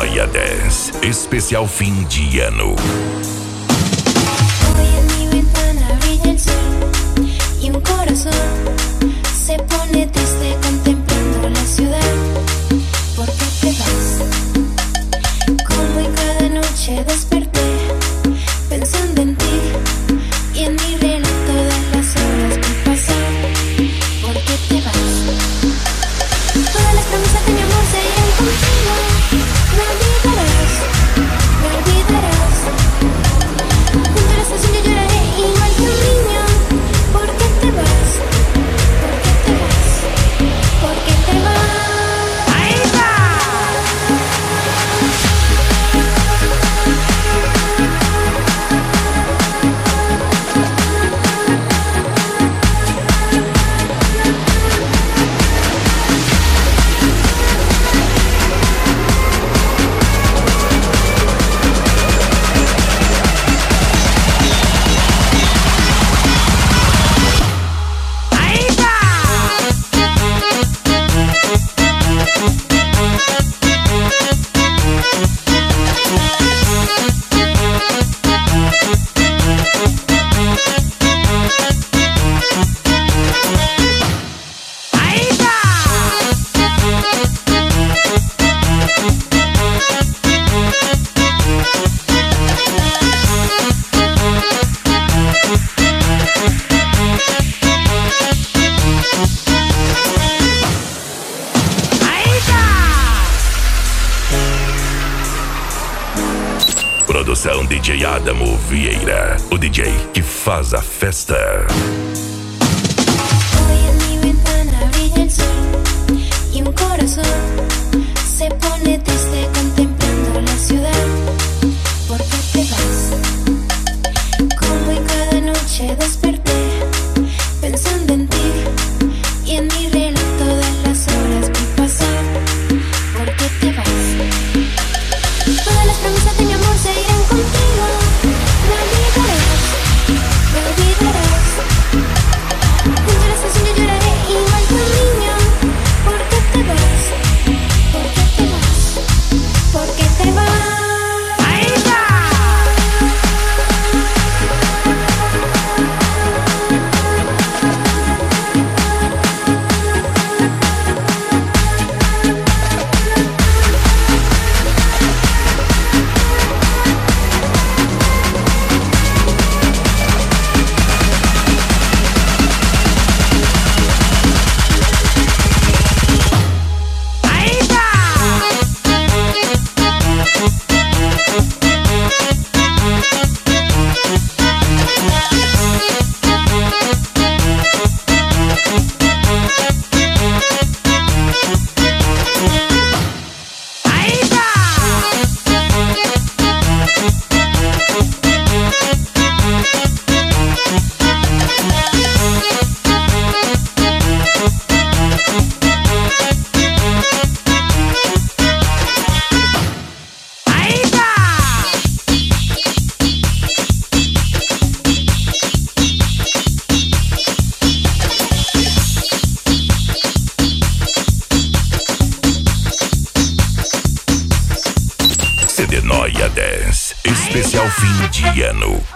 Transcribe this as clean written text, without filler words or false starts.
Noia 10, especial fim de ano. Hoy en mi ventana brilla el sol y un corazón se pone triste contemplando la ciudad. ¿Por qué te vas? Como en cada noche desperté pensando en ti y en mi reloj todas las horas que pasan. ¿Por qué te vas? Todas las promesas de mi amor se irán contigo. Me olvidarás, me olvidarás. Junto a la estación yo lloraré igual que un niño. ¿Por qué te vas? ¿Por qué te vas? ¿Por qué te vas? ¡Ahí va! Produção DJ Adamo Vieira, o DJ que faz a festa. Hoy en mi ventana brilla el sol y un corazón se pone triste contemplando la ciudad. ¿Por qué te vas? Como en cada noche desperté pensando en ti y en mi reloj todas las horas que pasan. ¿Por qué te vas? Todas las promesas de mi amor se irán contigo. Me olvidarás, me olvidarás. Junto a la estación yo lloraré igual que un niño. ¿Por qué te vas? ¿Por qué te vas? ¿Por qué te vas? ¡Ahí va! CD Noia 10, especial fim de ano.